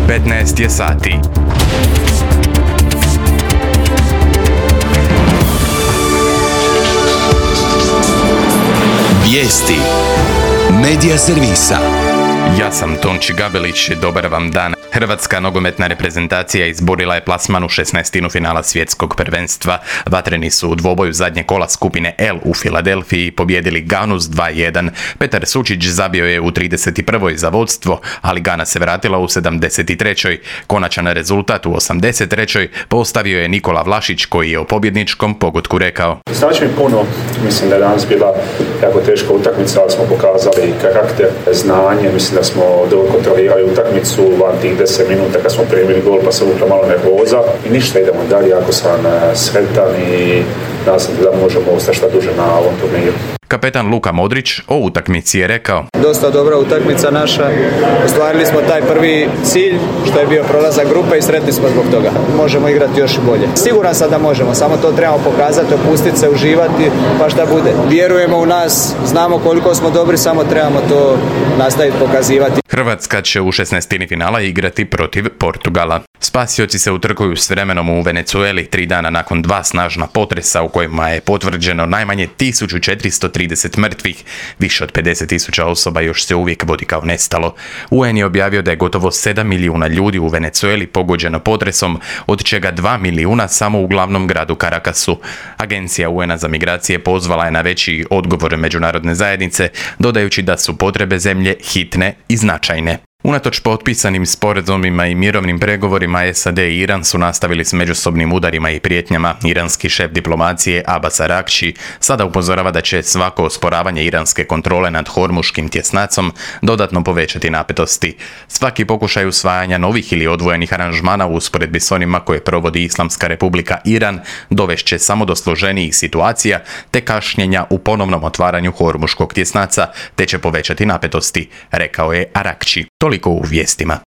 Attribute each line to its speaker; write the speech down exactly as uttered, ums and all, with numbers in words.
Speaker 1: petnaest je sati.
Speaker 2: Vijesti Medija servisa.
Speaker 1: Ja sam Tonči Gabelić, dobar vam dan. Hrvatska nogometna reprezentacija izborila je plasman u šesnaestinu finala svjetskog prvenstva. Vatreni su u dvoboju zadnje kola skupine L u Filadelfiji pobijedili Ganu s dva jedan. Petar Sučić zabio je u trideset prvoj za vodstvo, ali Gana se vratila u sedamdeset trećoj Konačan rezultat u osamdeset trećoj postavio je Nikola Vlašić, koji je o pobjedničkom pogotku rekao:
Speaker 3: Znači mi puno, mislim da je danas bila jako teška utakmica, ali smo pokazali karakter, znanje, mislim da smo dobro kontrolirali utakmicu van tih deset minuta kad smo primili gol, pa se uvukla malo nervoza i ništa, idemo dalje. Ako sam sretan i nadam se da možemo ostati šta duže na ovom turniru.
Speaker 1: Kapetan Luka Modrić o utakmici je rekao:
Speaker 4: Dosta dobra utakmica naša, ostvarili smo taj prvi cilj što je bio prolazak grupe i sretni smo zbog toga. Možemo igrati još bolje. Siguran sam da možemo, samo to trebamo pokazati, opustiti se, uživati, pa šta bude. Vjerujemo u nas, znamo koliko smo dobri, samo trebamo to nastaviti pokazivati.
Speaker 1: Hrvatska će u šesnaestini finala igrati protiv Portugala. Spasioci se utrkuju s vremenom u Venezueli tri dana nakon dva snažna potresa u kojima je potvrđeno najmanje tisuću četiristo trideset mrtvih. Više od pedeset tisuća osoba još se uvijek vodi kao nestalo. U en je objavio da je gotovo sedam milijuna ljudi u Venezueli pogođeno potresom, od čega dva milijuna samo u glavnom gradu Caracasu. Agencija u en za migracije pozvala je na veći odgovor međunarodne zajednice, dodajući da su potrebe zemlje hitne i značajne. Unatoč potpisanim sporazumima i mirovnim pregovorima, es a de i Iran su nastavili s međusobnim udarima i prijetnjama. Iranski šef diplomacije Abbas Arakči sada upozorava da će svako osporavanje iranske kontrole nad Hormuškim tjesnacom dodatno povećati napetosti. Svaki pokušaj usvajanja novih ili odvojenih aranžmana u usporedbi s onima koje provodi Islamska republika Iran dovešće samo do složenijih situacija te kašnjenja u ponovnom otvaranju Hormuškog tjesnaca, te će povećati napetosti, rekao je Arakči. Toliko u vijestima.